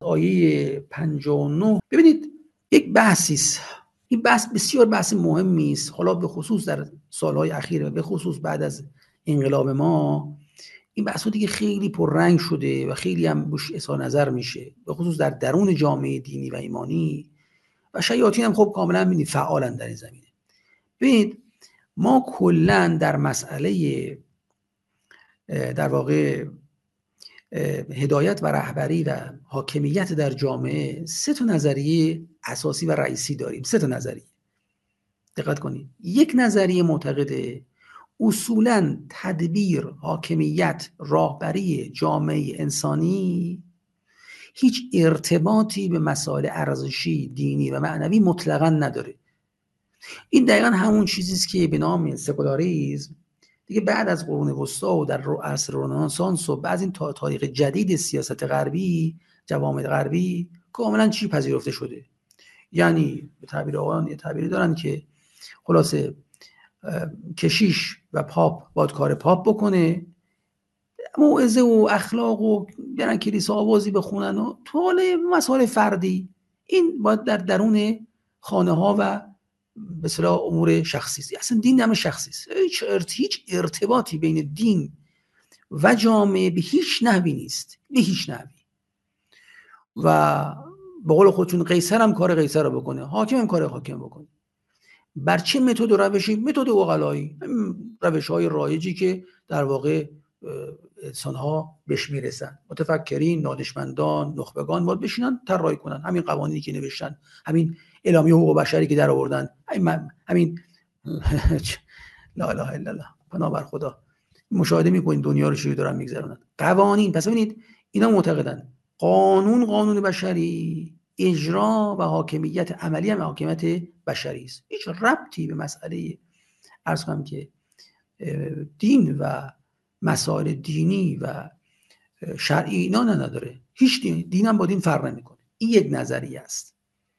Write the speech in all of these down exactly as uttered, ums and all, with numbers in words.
آیه پنجاه و نه ببینید یک بحثی است. این بحث بسیار بحث مهمی است، حالا به خصوص در سالهای اخیر و به خصوص بعد از انقلاب ما این بحث دیگه خیلی پررنگ شده و خیلی هم بهش اظهار نظر میشه، به خصوص در درون جامعه دینی و ایمانی و شیاطین هم خب کاملا ببینید فعالن در این زمینه. ببینید ما کلا در مسئله در واقع هدایت و رهبری و حاکمیت در جامعه سه تا نظریه اساسی و رئیسی داریم. سه تا نظریه، دقت کنید. یک نظریه معتقده اصولاً تدبیر، حاکمیت، راهبری جامعه انسانی هیچ ارتباطی به مسائل ارزشی، دینی و معنوی مطلقاً نداره. این دقیقاً همون چیزی است که به نام سکولاریسم دیگه بعد از قرون وسطا و در عصر رنسانس و بعض این تاریخ جدید سیاست غربی، جوامع غربی کاملا چی پذیرفته شده. یعنی به تعبیر آقایان یه تعبیری دارن که خلاصه کشیش و پاپ باید کار پاپ بکنه، موعظه و اخلاق و برن کلیسا آوازی بخونن و طول مسائل فردی این باید در درون خانه ها و به اصطلاح امور شخصی است. اصلا دین نام شخصی است. هیچ هیچ ارتباطی بین دین و جامعه به هیچ نحوی نیست، به هیچ نحوی. و به قول خودتون قیصر هم کار قیصر رو بکنه، حاکم هم کار حاکم بکنه. بر چه متد و روشی؟ متد عقلایی، روش‌های رایجی که در واقع انسان‌ها بهش میرسن. متفکرین، دانشمندان، نخبگان باید بشینن طراحی کنن همین قوانینی که نوشتن، همین اعلامیه حقوق بشری که در آوردن، همین, همین لا اله الا الله، پناه بر خدا. مشاهده میکنین دنیا رو چجوری دارن میگذرونن. قوانین، پس ببینید اینا معتقدن قانون قانون بشری، اجرا و حاکمیت عملی هم حاکمیت بشری است. هیچ ربطی به مسئله عرض کنم که دین و مسائل دینی و شرعی اینا نداره. هیچ دین دین هم با دین فرق نمیکنه. این یک نظریه است.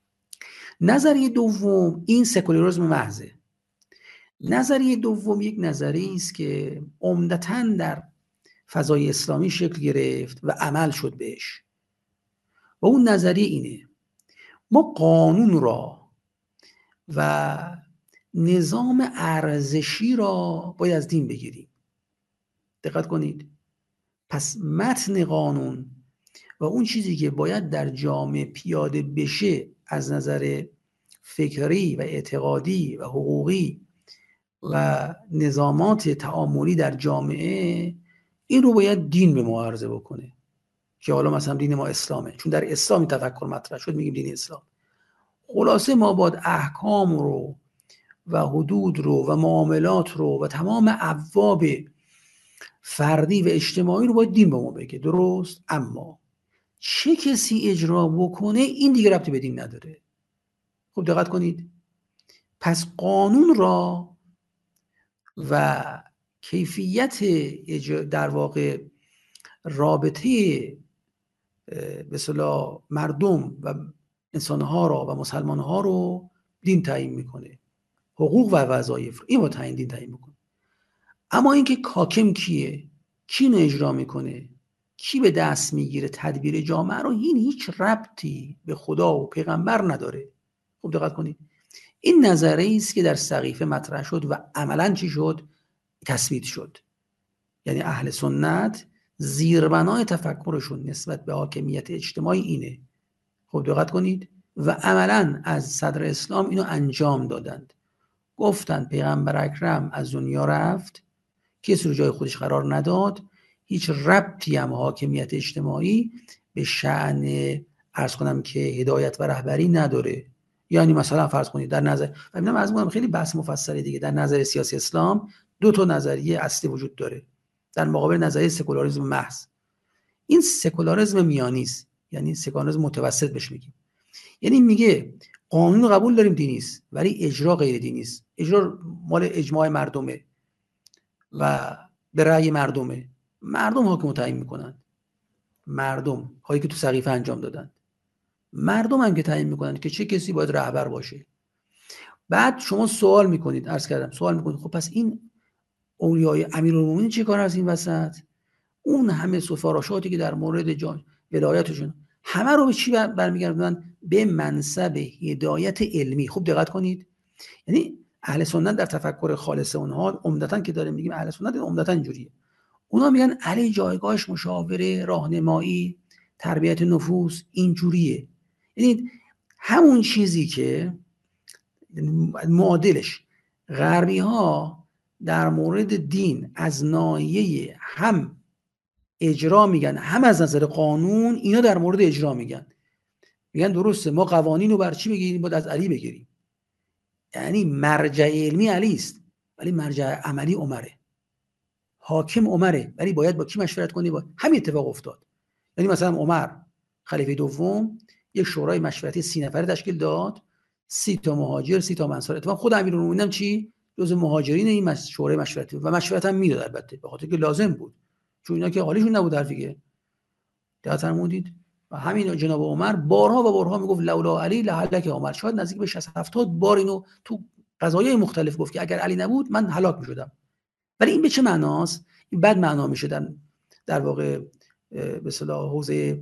نظریه دوم این سکولاریسم محضه. نظریه دوم یک نظریه است که عمدتاً در فضای اسلامی شکل گرفت و عمل شد بهش. و اون نظریه اینه: ما قانون را و نظام ارزشی را باید از دین بگیریم. دقت کنید. پس متن قانون و اون چیزی که باید در جامعه پیاده بشه از نظر فکری و اعتقادی و حقوقی و نظامات تعاملی در جامعه، این رو باید دین به ما عرضه بکنه که حالا مثلا دین ما اسلامه، چون در اسلام تفکر مطرح شد میگیم دین اسلام. خلاصه ما باید احکام رو و حدود رو و معاملات رو و تمام ابواب فردی و اجتماعی رو باید دین به ما بگه، درست؟ اما چه کسی اجرا بکنه این دیگه ربطی به دین نداره. خب دقت کنید. پس قانون را و کیفیت در واقع رابطه به اصطلاح مردم و انسانها را و مسلمانها رو دین تعیین میکنه. حقوق و وظایف رو این با تعیین دین تعیین میکنه. اما اینکه حاکم کیه، کی رو اجرا میکنه، کی به دست میگیره تدبیر جامعه رو، این هیچ ربطی به خدا و پیغمبر نداره. خب دقت کنید. این نظریه است که در سقیفه مطرح شد و عملاً چی شد؟ تثبیت شد. یعنی اهل سنت زیربنای تفکرشون نسبت به حاکمیت اجتماعی اینه. خب دقت کنید. و عملاً از صدر اسلام اینو انجام دادند. گفتن پیغمبر اکرم از دنیا رفت، کسی رو جای خودش قرار نداد، هیچ ربطی هم حاکمیت اجتماعی به شأن عرض کنم که هدایت و رهبری نداره. یعنی مثلا فرض کنید در نظر ببینم از ما خیلی بحث مفصلی دیگه در نظر سیاسی اسلام دو تا نظریه اصلی وجود داره در مقابل نظریه سکولاریسم محض. این سکولاریسم میانی است، یعنی سکولاریسم متوسط بهش میگیم. یعنی میگه قانون قبول داریم دینی است ولی اجرا غیر دینی است. اجرا مال اجماع مردمه و به رأی مردمه. مردم حاکم تعیین میکنن. مردم هایی که تو سقیفه انجام دادن. مردم هم که تعیین میکنن که چه کسی باید رهبر باشه. بعد شما سوال میکنید، عرض کردم سوال میکنید خب پس این اولیای امیرالمومنین چه کار از این وسط؟ اون همه سفارشاتی که در مورد جان ولایتشون، همه رو به چی برمیگردونن؟ به منصب هدایت علمی. خوب دقت کنید، یعنی اهل سنت در تفکر خالص اونها عمدتاً که داریم میگیم اهل سنت عمدتاً اینجوریه، اونا میگن علی جایگاهش مشاوره، راهنمایی، تربیت نفوس، اینجوریه. یعنی همون چیزی که معادلش غربی ها در مورد دین از ناحیه هم اجرا میگن هم از نظر قانون، اینا در مورد اجرا میگن. میگن درسته ما قوانین رو بر چی بگیریم؟ باید از علی بگیریم. یعنی مرجع علمی علی است ولی مرجع عملی عمره، حاکم عمره، ولی باید با کی مشورت کنی؟ با همین اتفاق افتاد. یعنی مثلا عمر خلیفه دوم یک شورای مشورتی سی نفره تشکیل داد، سی تا مهاجر، سی تا انصار. اتفاقا خود امیرالمومنین چی جزء مهاجرین این شورای مشورتی و مشورت هم میداد، البته به خاطر که لازم بود، چون اینا که حالیشون نبود حرفیه. دقت فرمودید؟ و همین جناب عمر بارها و بارها میگفت لولا علی لهلک عمر. شاید نزدیک به شصت هفتاد بار اینو تو قضایای مختلف گفت که اگر علی نبود من هلاک میشدم. ولی این به چه معناست؟ این بد معنا میشه در در واقع به اصطلاح حوزه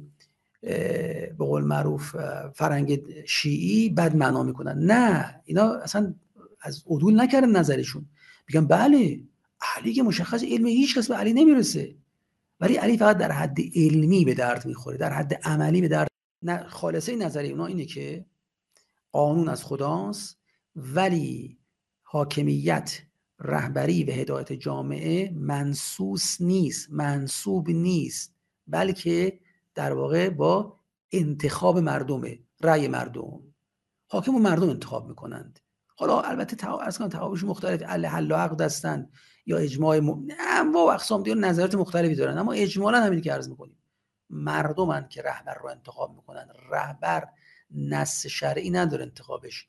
به قول معروف فرهنگ شیعی بد معنا میکنن. نه، اینا اصلا از عدول نکردن نظرشون، میگن بله علی که مشخص علم هیچ کس به علی نمیرسه، ولی علی فقط در حد علمی به درد میخوره، در حد عملی به درد نه. خالصه نظری اونا اینه که قانون از خداست ولی حاکمیت، رهبری و هدایت جامعه منسوس نیست، منسوب نیست، بلکه در واقع با انتخاب مردمه، رأی مردم. حاکم و مردم انتخاب میکنند. حالا البته تعاقبش مختلف، اهل حل و عقد هستند یا اجماع م... انواع و اقسام دیگه نظرات مختلفی دارن، اما اجمالا همین که عرض میکنیم مردمن که رهبر رو انتخاب میکنن. رهبر نص شرعی نداره انتخابش،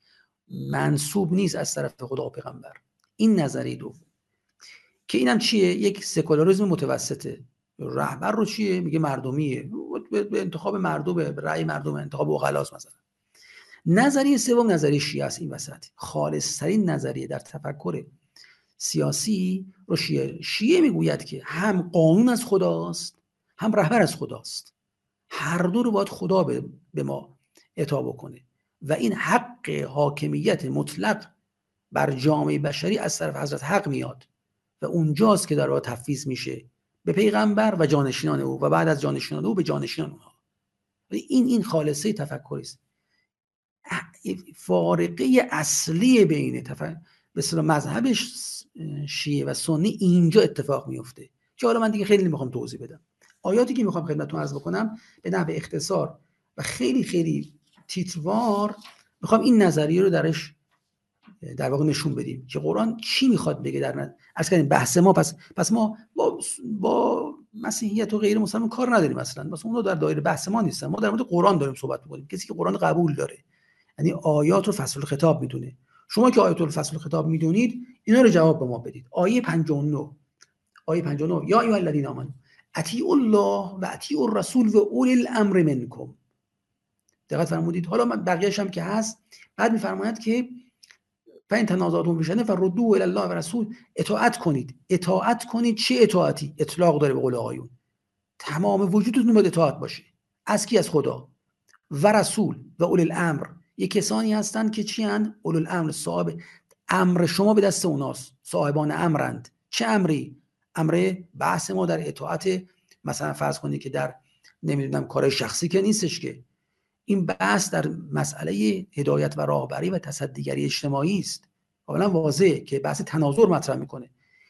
منسوب نیست از طرف خدا و پیغمبر. این نظریه دوم که اینم چیه؟ یک سکولاریسم متوسطه. رهبر رو چیه؟ میگه مردمیه، به انتخاب مردم، به رأی مردم، انتخاب عقلاست مثلا. نظریه سوم نظریه شیعه است. این وسط خالص ترین نظریه در تفکر سیاسی رو شیعه شیعه میگوید که هم قانون از خداست هم رهبر از خداست، هر دو رو باید خدا به, به ما اطاع بکنه و این حق حاکمیت مطلق بر جامعه بشری از طرف حضرت حق میاد و اونجاست که در واقع تفویض میشه به پیغمبر و جانشینان او و بعد از جانشینان او به جانشینان اونها. این این خالصه تفکری است. فارقه اصلی بین تفکر به اصطلاح مذهب شیعه و سنی اینجا اتفاق میفته که حالا من دیگه خیلی نمیخوام توضیح بدم. آیاتی که میخوام خدمتتون عرض بکنم به نحو اختصار و خیلی خیلی تیتروار میخوام این نظریه رو درش در واقع نشون بدیم که قرآن چی میخواد بگه. در از کردیم بحث ما پس پس ما با با مسیحیت و غیر مسلمان کار نداریم اصلا، مثلا اون در دایره بحث ما نیستن. ما در مورد قرآن داریم صحبت میکنیم. کسی که قرآن قبول داره، یعنی آیات رو فصل الخطاب میدونه. شما که آیات رو فصل الخطاب میدونید اینا رو جواب به ما بدید. آیه پنجاه و نه، آیه پنجاه و نه یا ایها الذین آمنوا اطیعوا الله و اطیعوا الرسول و اولی الامر منکم. دقت فرمودید؟ حالا من بقیه‌اش هم که هست بعد میفرماید که فین تنازعتم فی شیء فردوه الی الله و رسول. اطاعت کنید. اطاعت کنید چه اطاعتی؟ اطلاق داره به قول آقایون. تمام وجودتون باید اطاعت باشه. از کی؟ از خدا و رسول و اولی الامر. یک کسانی هستند که چی اند؟ اولی الامر، صاحب امر شما به دست اوناست، صاحبان امرند. چه امری؟ امر بحث ما در اطاعت مثلا فرض کنید که در نمیدونم کار شخصی که نیستش، که این بحث در مسئله هدایت و راهبری و تصدیگری اجتماعی است. کاملا واضحه که بحث تناظر مطرح میکنه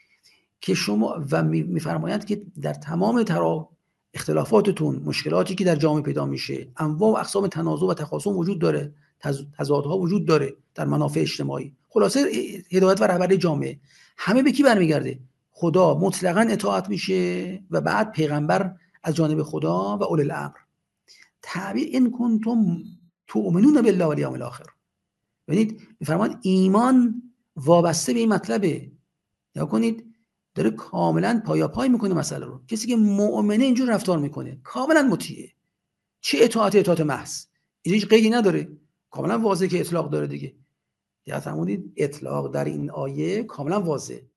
که شما و میفرمایند که در تمام ترا اختلافاتتون، مشکلاتی که در جامعه پیدا میشه، انواع و اقسام تنازع و تخاصم وجود داره، تضادها وجود داره در منافع اجتماعی. خلاصه هدایت و رهبری جامعه همه به کی برمیگرده؟ خدا مطلقاً اطاعت میشه و بعد پیغمبر از جانب خدا و اولی الامر. تعبیر ان کنتم تؤمنون بالله والیوم الاخر. ببینید میفرماید ایمان وابسته به این مطلبه. یا کنید داره کاملا پایا پای میکنه مسئله رو. کسی که مؤمنه اینجور رفتار میکنه کاملا مطیعه. چه اطاعت؟ اطاعت محض، هیچ قیدی نداره، کاملا واضحه که اطلاق داره دیگه. یا فرمودید اطلاق در این آیه کاملا واضحه.